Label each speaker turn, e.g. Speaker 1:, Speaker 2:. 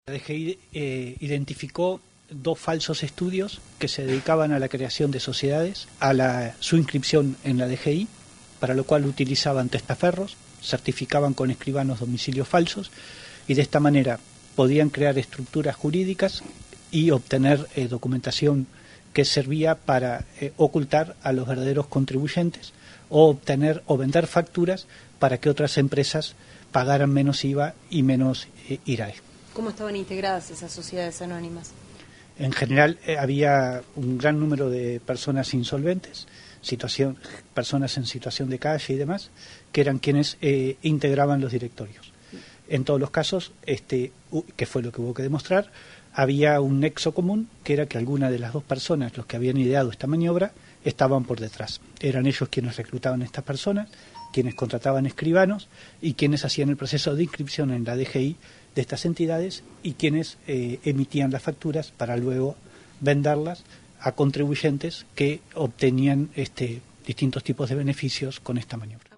Speaker 1: La DGI identificó 2 falsos estudios que se dedicaban a la creación de sociedades, a su inscripción en la DGI, para lo cual utilizaban testaferros, certificaban con escribanos domicilios falsos y de esta manera podían crear estructuras jurídicas y obtener documentación que servía para ocultar a los verdaderos contribuyentes o obtener o vender facturas para que otras empresas pagaran menos IVA y menos IRAE.
Speaker 2: ¿Cómo estaban integradas esas sociedades anónimas?
Speaker 1: En general había un gran número de personas insolventes, personas en situación de calle y demás, que eran quienes integraban los directorios. En todos los casos, que fue lo que hubo que demostrar, había un nexo común, que era que alguna de las 2 personas, los que habían ideado esta maniobra, estaban por detrás. Eran ellos quienes reclutaban a estas personas, quienes contrataban escribanos y quienes hacían el proceso de inscripción en la DGI de estas entidades y quienes emitían las facturas para luego venderlas a contribuyentes que obtenían distintos tipos de beneficios con esta maniobra.